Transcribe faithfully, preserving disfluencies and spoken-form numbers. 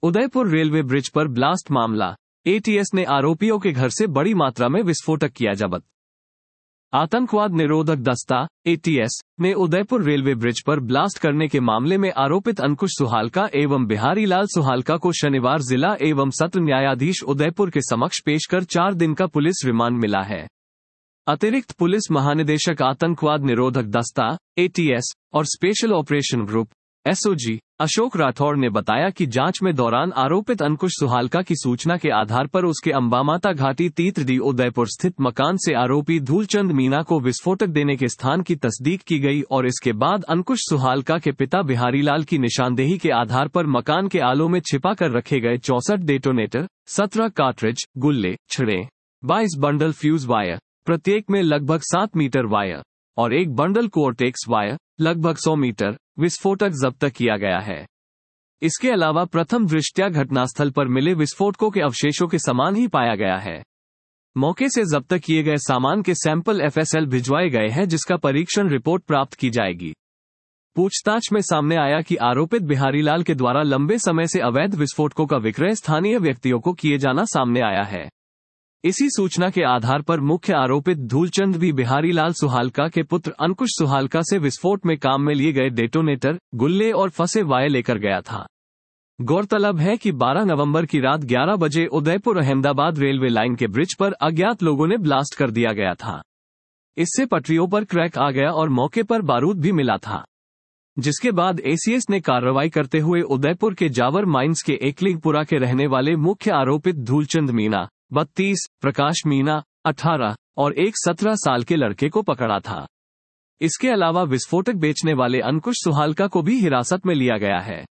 Udaipur railway bridge पर blast मामला, ATS ने आरोपियों के घर से बड़ी मात्रा में विस्फोटक किया जब्त। आतंकवाद निरोधक दस्ता एटीएस ने उदयपुर रेलवे ब्रिज पर ब्लास्ट करने के मामले में आरोपित अंकुश सुहालका एवं बिहारी लाल सुहालका को शनिवार जिला एवं सत्र न्यायाधीश उदयपुर के समक्ष पेश कर चार दिन का पुलिस रिमांड मिला है। अतिरिक्त पुलिस महानिदेशक आतंकवाद निरोधक दस्ता एटीएस और special operation group SOG Ashok Rathore ने बताया कि जांच में दौरान आरोपित अंकुश सुहालका की सूचना के आधार पर उसके अंबामाता घाटी तीर्थडी उदयपुर स्थित मकान से आरोपी धूलचंद मीणा को विस्फोटक देने के स्थान की तस्दीक की गई और इसके बाद अंकुश सुहालका के पिता बिहारीलाल की निशानदेही के आधार पर मकान के आलों में छिपा कर रखे गए चौसठ डेटोनेटर, सत्रह कार्ट्रिज, गुल्ले, छड़े, बाईस बंडल फ्यूज वायर, प्रत्येक में लगभग सात मीटर वायर और एक बंडल कोर्टेक्स वायर, लगभग सौ मीटर विस्फोटक जब्त किया गया है। इसके अलावा प्रथम दृष्टया घटनास्थल पर मिले विस्फोटकों के अवशेषों के समान ही पाया गया है। मौके से जब्त किए गए सामान के सैंपल एफएसएल भिजवाए गए हैं, जिसका परीक्षण रिपोर्ट प्राप्त की जाएगी। पूछताछ में सामने आया कि आरोपित बिहारीलाल के द्वारा लंबे समय से अवैध विस्फोटकों का विक्रय स्थानीय व्यक्तियों को किए जाना सामने आया है। इसी सूचना के आधार पर मुख्य आरोपित धूलचंद भी बिहारीलाल सुहालका के पुत्र अंकुश सुहालका से विस्फोट में काम में लिए गए डेटोनेटर, गुल्ले और फंसे वायर लेकर गया था। गौरतलब है कि बारह नवंबर की रात ग्यारह बजे उदयपुर अहमदाबाद रेलवे लाइन के ब्रिज पर अज्ञात लोगों ने ब्लास्ट कर दिया गया था। इससे पटरियों पर क्रैक आ गया और मौके पर बारूद भी मिला था, जिसके बाद एसीएस ने कार्रवाई करते हुए उदयपुर के जावर माइंस के एकलिंगपुरा के रहने वाले मुख्य आरोपित धूलचंद मीणा बत्तीस, प्रकाश मीणा अठारह और एक सत्रह साल के लड़के को पकड़ा था। इसके अलावा विस्फोटक बेचने वाले अंकुश सुहालका को भी हिरासत में लिया गया है।